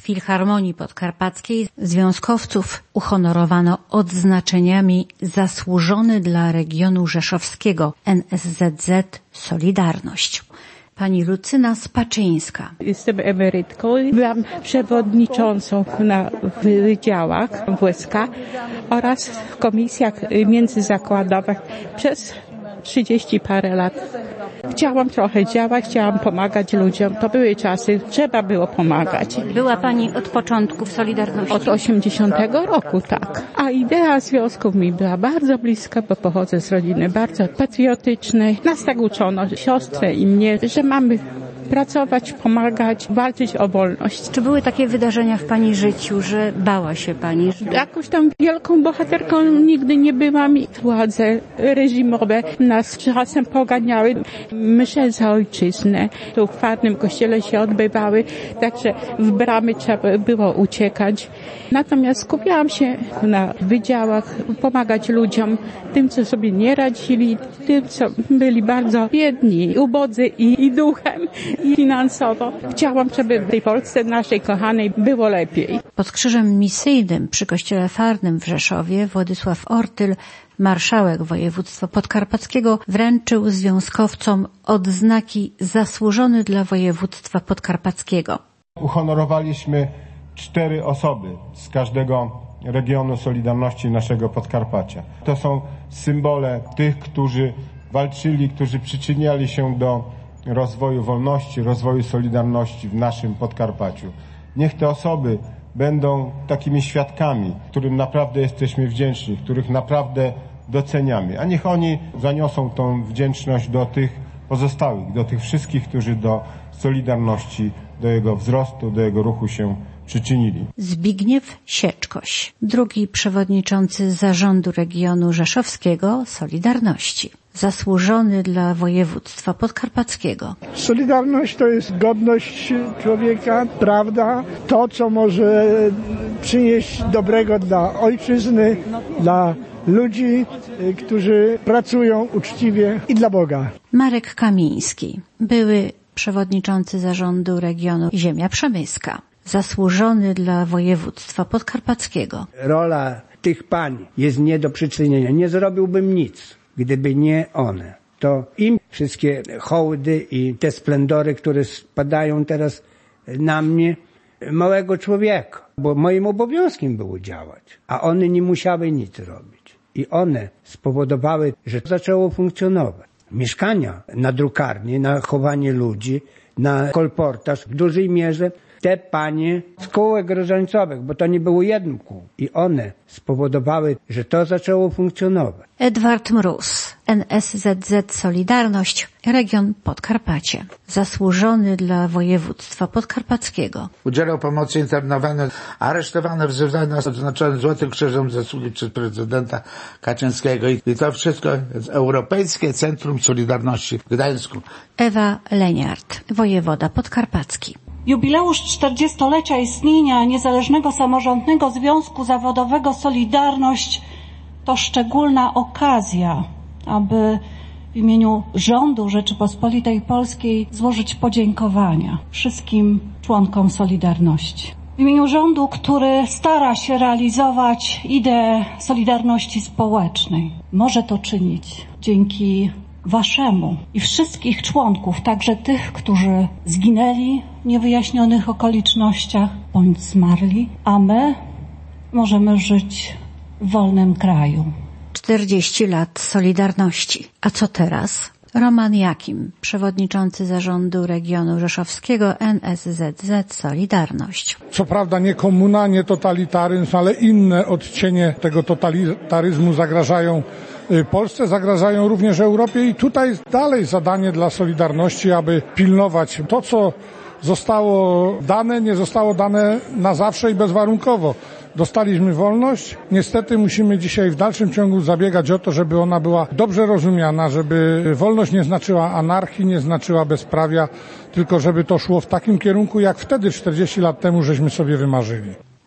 Filharmonii Podkarpackiej związkowców uhonorowano odznaczeniami Zasłużony dla regionu rzeszowskiego NSZZ Solidarność. Pani Lucyna Spaczyńska. Jestem emerytką i byłam przewodniczącą na wydziałach WSK oraz w komisjach międzyzakładowych przez 30 parę lat. Chciałam trochę działać, chciałam pomagać ludziom. To były czasy, trzeba było pomagać. Była Pani od początku w Solidarności? Od 80 roku, tak. A idea związków mi była bardzo bliska, bo pochodzę z rodziny bardzo patriotycznej. Nas tak uczono, siostrę i mnie, że mamy pracować, pomagać, walczyć o wolność. Czy były takie wydarzenia w Pani życiu, że bała się Pani? Jakąś tam wielką bohaterką nigdy nie byłam i władze reżimowe nas czasem poganiały. Msze za ojczyznę tu w Farnym Kościele się odbywały, także w bramy trzeba było uciekać. Natomiast skupiałam się na wydziałach, pomagać ludziom, tym, co sobie nie radzili, tym, co byli bardzo biedni, ubodzy i duchem, i finansowo. Chciałam, żeby w tej Polsce naszej kochanej było lepiej. Pod krzyżem misyjnym przy Kościele Farnym w Rzeszowie Władysław Ortyl, marszałek województwa podkarpackiego, wręczył związkowcom odznaki Zasłużony dla województwa podkarpackiego. Uhonorowaliśmy 4 osoby z każdego regionu Solidarności naszego Podkarpacia. To są symbole tych, którzy walczyli, którzy przyczyniali się do rozwoju wolności, rozwoju Solidarności w naszym Podkarpaciu. Niech te osoby będą takimi świadkami, którym naprawdę jesteśmy wdzięczni, których naprawdę doceniamy. A niech oni zaniosą tą wdzięczność do tych pozostałych, do tych wszystkich, którzy do Solidarności, do jego wzrostu, do jego ruchu się przyczynili. Zbigniew Sieczkoś, drugi przewodniczący zarządu regionu rzeszowskiego Solidarności. Zasłużony dla województwa podkarpackiego. Solidarność to jest godność człowieka, prawda, to, co może przynieść dobrego dla ojczyzny, dla ludzi, którzy pracują uczciwie i dla Boga. Marek Kamiński, były przewodniczący zarządu regionu Ziemia Przemyska. Zasłużony dla województwa podkarpackiego. Rola tych pań jest nie do przyczynienia. Nie zrobiłbym nic, gdyby nie one. To im wszystkie hołdy i te splendory, które spadają teraz na mnie, małego człowieka, bo moim obowiązkiem było działać, a one nie musiały nic robić. I one spowodowały, że zaczęło funkcjonować. Mieszkania na drukarni, na chowanie ludzi, na kolportaż w dużej mierze te panie z kółek różańcowych, bo to nie było jednym kół. I one spowodowały, że to zaczęło funkcjonować. Edward Mróz, NSZZ Solidarność, region Podkarpacie. Zasłużony dla województwa podkarpackiego. Udzielał pomocy internowanym, aresztowane, wzywane, odznaczone Złotym Krzyżem Zasługi przez prezydenta Kaczyńskiego. I to wszystko jest Europejskie Centrum Solidarności w Gdańsku. Ewa Leniart, wojewoda podkarpacki. Jubileusz 40-lecia istnienia Niezależnego Samorządnego Związku Zawodowego Solidarność to szczególna okazja, aby w imieniu rządu Rzeczypospolitej Polskiej złożyć podziękowania wszystkim członkom Solidarności. W imieniu rządu, który stara się realizować ideę solidarności społecznej, może to czynić dzięki Waszemu i wszystkich członków, także tych, którzy zginęli w niewyjaśnionych okolicznościach bądź zmarli, a my możemy żyć w wolnym kraju. 40 lat Solidarności. A co teraz? Roman Jakim, przewodniczący zarządu regionu rzeszowskiego NSZZ Solidarność. Co prawda nie komuna, nie totalitaryzm, ale inne odcienie tego totalitaryzmu zagrażają Polsce, zagrażają również Europie i tutaj dalej zadanie dla Solidarności, aby pilnować to, co zostało dane, nie zostało dane na zawsze i bezwarunkowo. Dostaliśmy wolność. Niestety musimy dzisiaj w dalszym ciągu zabiegać o to, żeby ona była dobrze rozumiana, żeby wolność nie znaczyła anarchii, nie znaczyła bezprawia, tylko żeby to szło w takim kierunku, jak wtedy 40 lat temu żeśmy sobie wymarzyli.